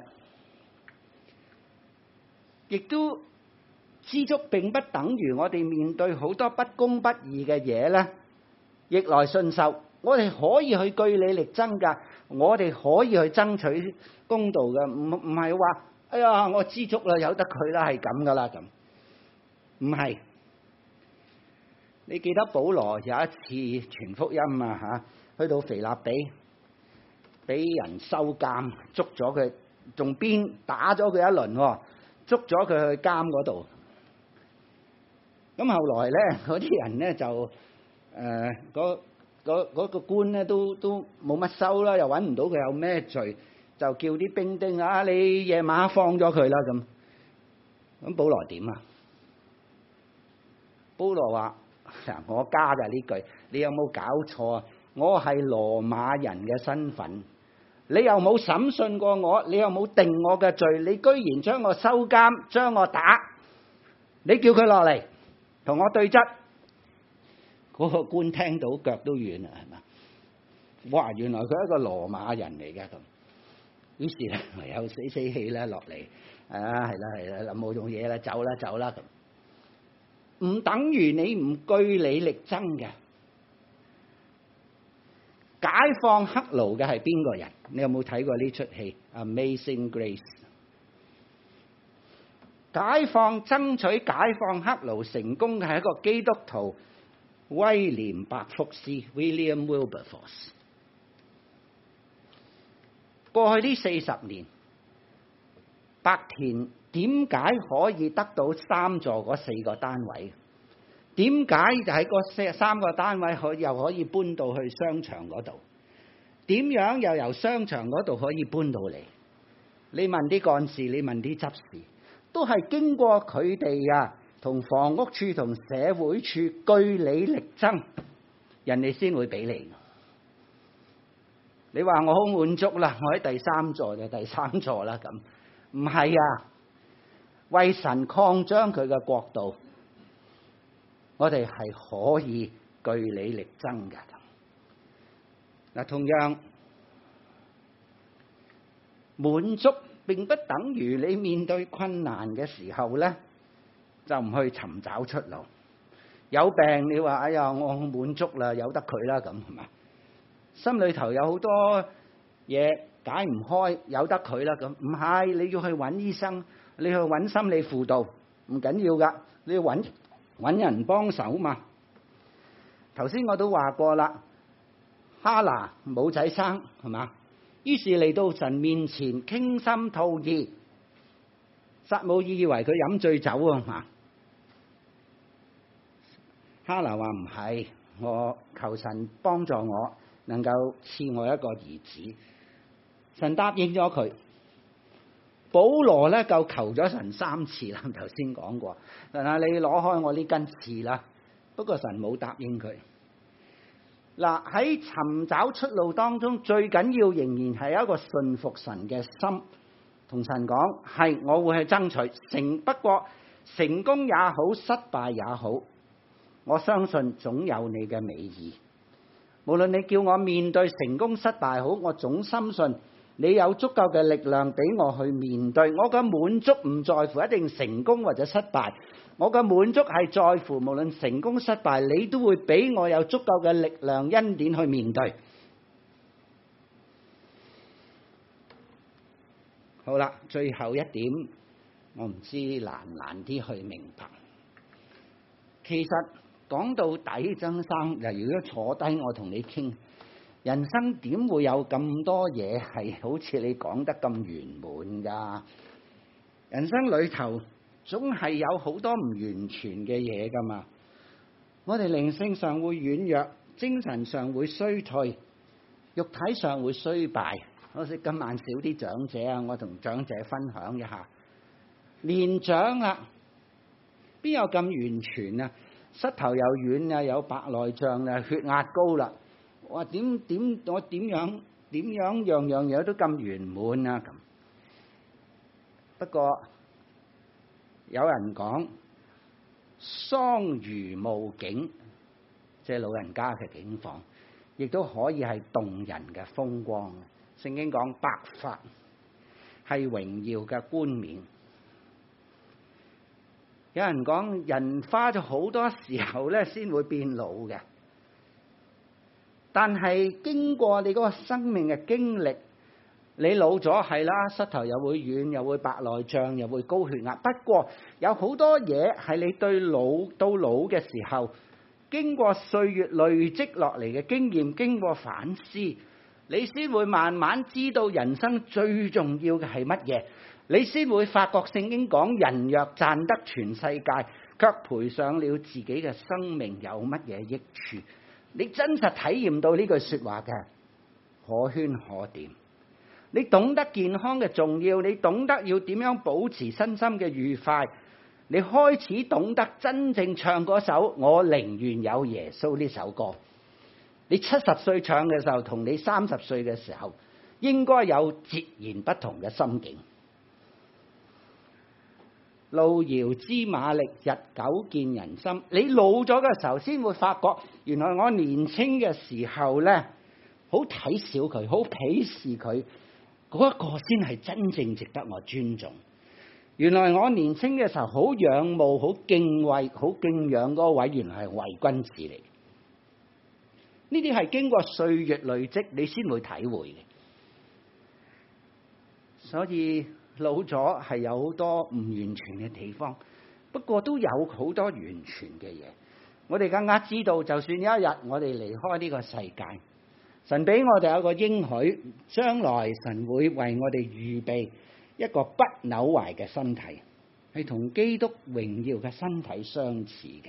亦都知足並不等於我哋面對好多不公不義嘅嘢咧，逆來順受。我哋可以去據理力爭㗎，我哋可以去爭取公道㗎，唔唔係話哎呀我知足啦，由得佢啦，係咁噶啦咁。唔係，你記得保羅有一次傳福音啊嚇，去到腓立比，俾人收監，捉咗佢，仲鞭打咗佢一輪喎，捉咗佢去監嗰度。咁後來咧，嗰啲人咧就誒嗰嗰嗰個官咧都都冇乜收啦，又揾唔到佢有咩罪，就叫啲兵丁啊，你夜晚放咗佢啦咁。咁保羅點啊？保羅話：嗱，我加嘅呢句，你有冇搞錯啊？我係羅馬人嘅身份，你又冇審訊過我，你又冇定我嘅罪，你居然將我收監，將我打，你叫佢落嚟同我對質。嗰個官聽到腳都軟啦，係嘛？哇！原來佢係一個羅馬人嚟嘅咁，於是咧唯有死死氣咧落嚟，啊係啦係啦，冇用嘢啦，走啦走啦咁，唔等於你唔據理力爭嘅。解放黑奴嘅係邊個人？你有冇睇過呢出戲《Amazing Grace》？解放爭取解放黑奴成功嘅係一個基督徒。威廉伯福斯 William Wilberforce。 過去呢四十年，白田點解可以得到三座嗰四個單位？點解就喺嗰三個單位可又可以搬到去商場嗰度？點樣又由商場嗰度可以搬到嚟？你問啲幹事，你問啲執事，都係經過佢哋啊同房屋處同社會處據理力爭，人哋先會俾你。你話我好滿足啦，我喺第三座就第三座啦咁，唔係啊！為神擴張佢嘅國度，我哋係可以據理力爭嘅。嗱，同樣滿足並不等於你面對困難嘅時候咧，就唔去尋找出路。有病你話哎呀我滿足啦，由得佢啦咁係嘛？心裏頭有好多嘢解唔開，由得佢啦咁。唔係，你要去揾醫生，你去揾心理輔導，唔緊要噶，你要揾揾人幫手嘛。頭先我都話過啦，哈拿冇仔生係嘛？於是嚟到神面前傾心吐意，撒母耳以為佢飲醉酒啊嘛。哈拿話唔係，我求神幫助我，能夠賜我一個兒子。神答應咗佢。保羅咧就求咗神三次啦，頭先講過，神啊，你攞開我呢根刺啦。不過神冇答應佢。嗱，喺尋找出路當中，最緊要仍然係一個順服神嘅心，同神講係我會去爭取成，不過成功也好，失敗也好，我相信總有你嘅美意。無論你叫我面對成功失敗好，我總深信你有足夠嘅力量俾我去面對。我嘅滿足唔在乎一定成功或者失敗，我嘅滿足係在乎無論成功失敗，你都會俾我有足夠嘅力量恩典去面對。好啦，最後一點，我唔知難唔難啲去明白。其實講到底，曾生，如果坐低我同你傾，人生點會有咁多嘢係好似你講得咁圓滿㗎？人生裏頭總係有好多唔完全嘅嘢噶嘛。我哋靈性上會軟弱，精神上會衰退，肉體上會衰敗。好似今晚少啲長者啊，我同長者分享一下。年長啦，邊有咁完全啊？膝頭又軟啊，有白內障啊，血壓高啦。我點點我點樣點樣樣樣嘢都咁圓滿啊咁。不過有人講喪如夢境，即係老人家嘅境況，亦都可以係動人嘅風光。聖經講白髮係榮耀嘅冠冕。有人講人花咗好多時候咧，先會變老嘅。但係經過你嗰個生命嘅經歷，你老咗係啦，膝頭又會軟，又會白內障，又會高血壓。不過有好多嘢係你對老到老嘅時候，經過歲月累積落嚟嘅經驗，經過反思，你先會慢慢知道人生最重要嘅係乜嘢。你先會發覺聖經講人若賺得全世界，卻賠上了自己嘅生命，有乜嘢益處？你真實體驗到呢句說話嘅，可圈可點。你懂得健康嘅重要，你懂得要點樣保持身心嘅愉快，你開始懂得真正唱嗰首我寧願有耶穌呢首歌。你七十歲唱嘅時候，同你三十歲嘅時候應該有截然不同嘅心境。路遙知馬力，日久見人心。你老咗嘅時候，先會發覺，原來我年輕嘅時候呢，好睇小佢，好鄙視佢，嗰一個先係真正值得我尊重。原來我年輕嘅時候，好仰慕、好敬畏、好敬仰嗰位，原來係偽君子嚟。呢啲係經過歲月累積，你先會體會嘅。所以老咗係有好多唔完全嘅地方，不過都有好多完全嘅嘢。我哋更加知道，就算有一日我哋離開呢個世界，神俾我哋有個應許，將來神會為我哋預備一個不朽壞嘅身體，係同基督榮耀嘅身體相似嘅，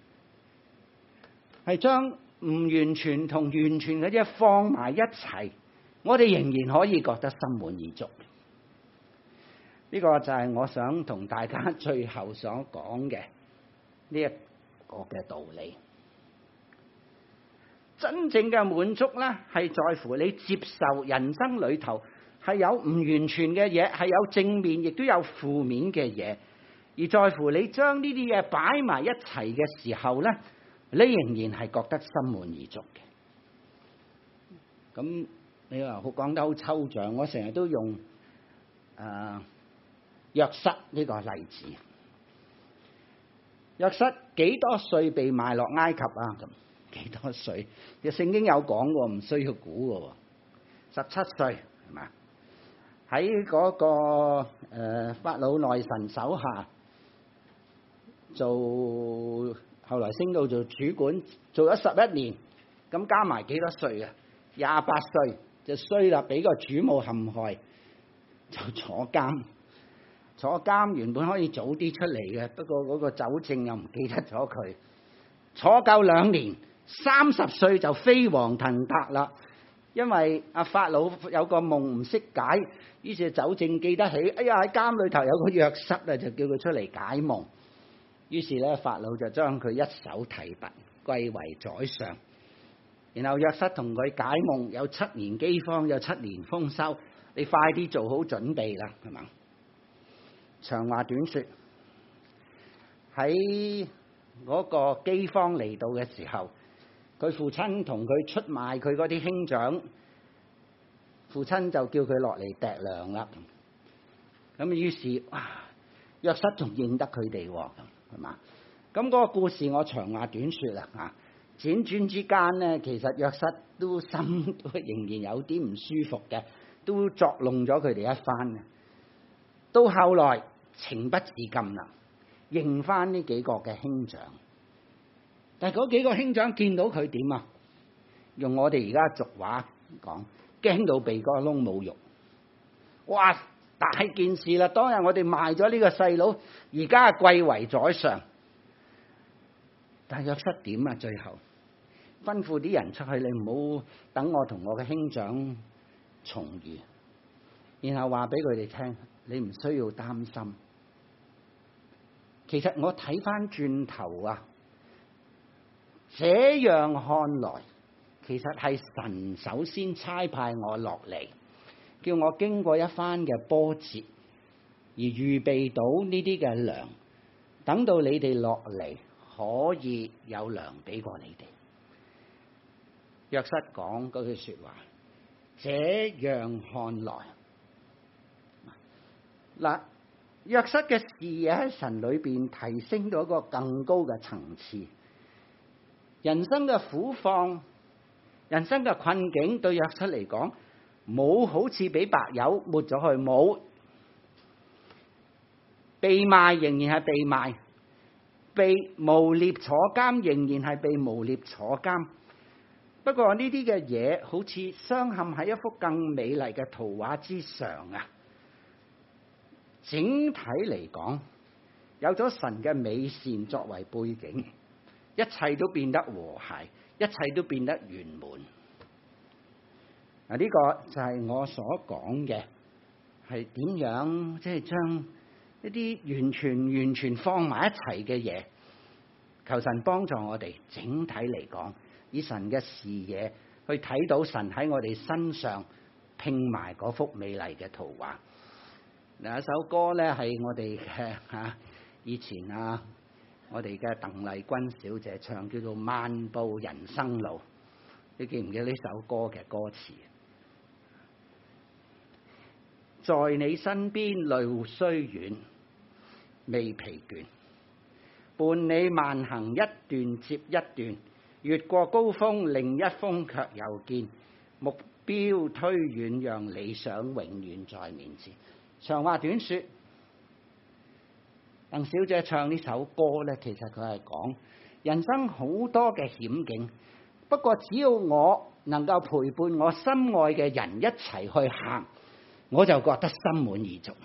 係將唔完全同完全嘅嘢放埋一齊，我哋仍然可以覺得心滿意足。呢個就係我想同大家最後所講嘅呢一個嘅道理。真正嘅滿足咧，係在乎你接受人生裏頭係有唔完全嘅嘢，係有正面亦都有負面嘅嘢，而在乎你將呢啲嘢擺埋一齊嘅時候咧，你仍然係覺得心滿意足嘅。咁你話好講得好抽象，我成日都用誒。呃約瑟呢個例子，約瑟幾多歲被賣落埃及啊？咁幾多歲？嘅聖經有講過，唔需要估嘅。十七歲係嘛？喺嗰、那個誒、呃、法老內神手下做，後來升到做主管，做咗十一年，咁加埋幾多歲啊？廿八歲就衰啦，俾個主母陷害，就坐監。坐監原本可以早啲出嚟嘅，不過嗰個酒政又唔記得咗佢。坐夠兩年，三十歲就飛黃騰達啦。因為阿法老有個夢唔識解，於是酒政記得起，哎呀喺監裏頭有個約瑟啊，就叫佢出嚟解夢。於是咧，法老就將佢一手提拔，歸為宰相。然後約瑟同佢解夢，有七年饑荒，有七年豐收，你快啲做好準備啦，係嘛？長話短說，喺嗰個饑荒嚟到嘅時候，佢父親同佢出賣佢嗰啲兄長，父親就叫佢落嚟糴糧啦。咁於是哇，約瑟仲認得佢哋喎，係嘛？咁嗰個故事我長話短說啦嚇。輾轉之間咧，其實約瑟都心都仍然有啲唔舒服嘅，都作弄咗佢哋一番嘅。到後來情不自禁啦，認翻呢幾個嘅兄長，但係嗰幾個兄長見到佢點啊？用我哋而家俗話講，驚到鼻哥窿冇肉。哇！ 大件事啦！當日我哋賣咗呢個細佬，而家貴為宰相。但係約瑟點啊？最後吩咐啲人出去，你唔好等我同我嘅兄長重遇，然後話俾佢哋聽，你唔需要擔心。其實我睇翻轉頭啊，這樣看來，其實係神首先差派我落嚟，叫我經過一番嘅波折，而預備到呢啲嘅糧，等到你哋落嚟可以有糧俾過你哋。約瑟講嗰句說話，這樣看來，嗱，約瑟嘅視野喺神裏邊提升到一個更高嘅層次。人生嘅苦況，人生嘅困境，對約瑟嚟講，冇好似俾白油抹咗去，冇。被賣仍然係被賣，被誣衊坐監仍然係被誣衊坐監。不過呢啲嘅嘢好似鑲嵌喺一幅更美麗嘅圖畫之上啊！整體嚟講，有咗神嘅美善作為背景，一切都變得和諧，一切都變得圓滿。嗱，呢個就係我所講嘅，係點樣即係將一啲完全完全放埋一齊嘅嘢，求神幫助我哋整體嚟講，以神嘅視野去睇到神喺我哋身上拼埋嗰幅美麗嘅圖畫。嗱，一首歌咧係我哋嘅嚇以前啊，我哋嘅鄧麗君小姐唱，叫做《漫步人生路》。你記唔記得呢首歌嘅歌詞？在你身邊路雖遠，未疲倦，伴你慢行一段接一段，越過高峰另一峰卻又見，目標推遠，讓理想永遠在面前。長話短說，鄧小姐唱呢首歌咧，其實佢係講人生好多嘅險境，不過只要我能夠陪伴我心愛嘅人一齊去行，我就覺得心滿意足。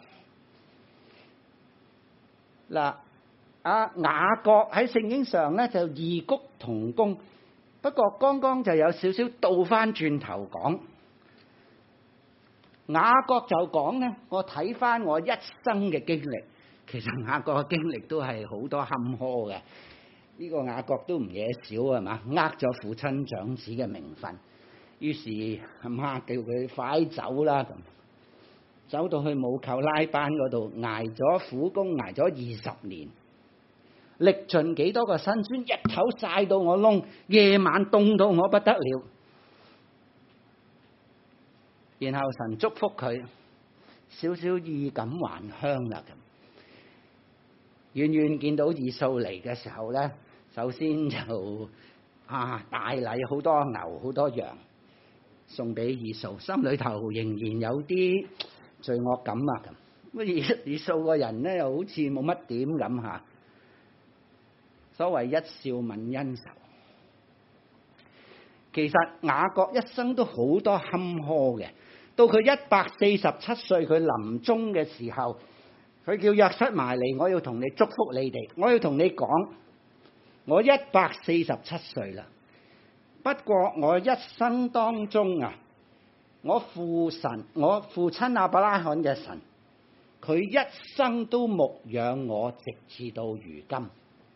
嗱，阿雅各喺聖經上咧就異曲同工，不過剛剛就有少少倒翻轉頭講。雅各就講咧，我睇翻我一生嘅經歷，其實雅各嘅經歷都係好多坎坷嘅。呢個雅各都唔嘢少係嘛，呃咗父親長子嘅名分，於是阿媽叫佢快走啦咁，走到去母舅拉班嗰度，挨咗苦工，挨咗二十年，歷盡幾多個辛酸，日頭曬到我窿，夜晚凍到我不得了。然後神祝福佢，少少衣錦還鄉啦咁。遠遠見到以掃嚟嘅時候咧，首先就啊大禮，好多牛好多羊送俾以掃，心裏頭仍然有啲罪惡感啊咁。乜以以掃個人咧又好似冇乜點咁嚇。所謂一笑泯恩仇，其實雅各一生都好多坎坷嘅。到佢一百四十七歲，佢臨終嘅時候，佢叫約瑟埋嚟，我要同你祝福你哋，我要同你講，我一百四十七歲啦。不過我一生當中啊，我父神，我父親亞伯拉罕嘅神，佢一生都牧養我，直至到如今。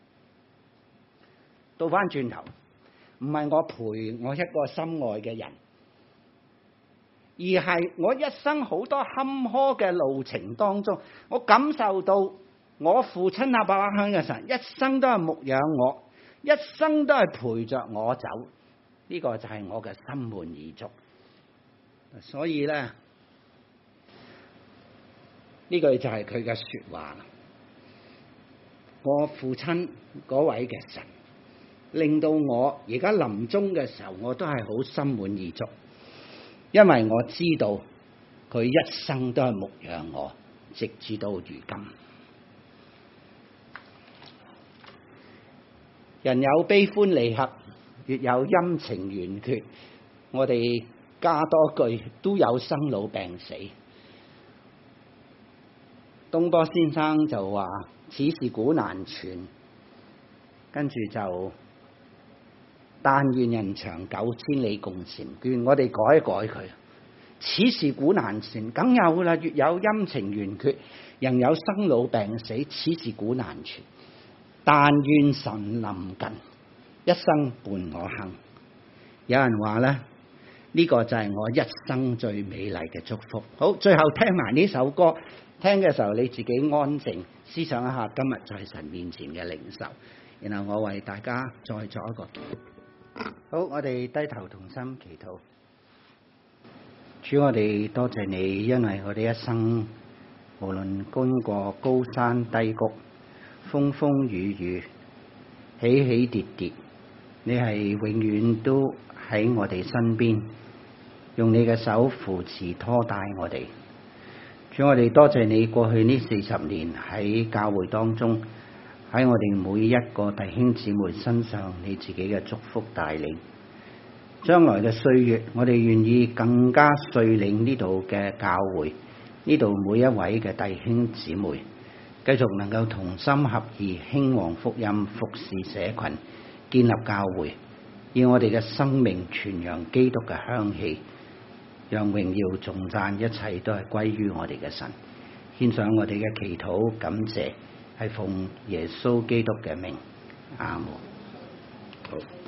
倒翻轉頭，唔係我陪我一個心愛嘅人，而係我一生好多坎坷嘅路程當中，我感受到我父親亞伯拉罕嘅神一生都係牧養我，一生都係陪着我走，呢個就係我嘅心滿意足。所以咧，呢句就係佢嘅說話。我父親嗰位嘅神，令到我而家臨終嘅時候，我都係好心滿意足。因為我知道佢一生都係牧養我，直至到如今。人有悲歡離合，月有陰晴圓缺。我哋加多句，都有生老病死。 東波先生就話此事古難全，跟住就但願人長久，千里共嬋娟。我哋改一改佢，此事古難全，梗有啦，月有陰晴圓缺，人有生老病死，此事古難全。但願神臨近，一生伴我行。有人話咧，呢個就係我一生最美麗嘅祝福。好，最後聽埋呢首歌，聽嘅時候你自己安靜思想一下，今日在神面前嘅領受。然後我為大家再做一個。好，我哋低頭同心祈禱。主，我哋多謝你，因為我哋一生無論經過高山低谷、風風雨雨、起起跌跌，你係永遠都喺我哋身邊，用你嘅手扶持拖帶我哋。主，我哋多謝你過去呢四十年喺教會當中，喺我哋每一個弟兄姊妹身上，你自己嘅祝福帶領。將來嘅歲月，我哋願意更加率領呢度嘅教會，呢度每一位嘅弟兄姊妹，繼續能夠同心合意興旺福音，服侍社群，建立教會，以我哋嘅生命傳揚基督嘅香氣，讓榮耀頌讚一切都係歸於我哋嘅神。獻上我哋嘅祈禱感謝，係奉耶穌基督嘅名，阿門。好。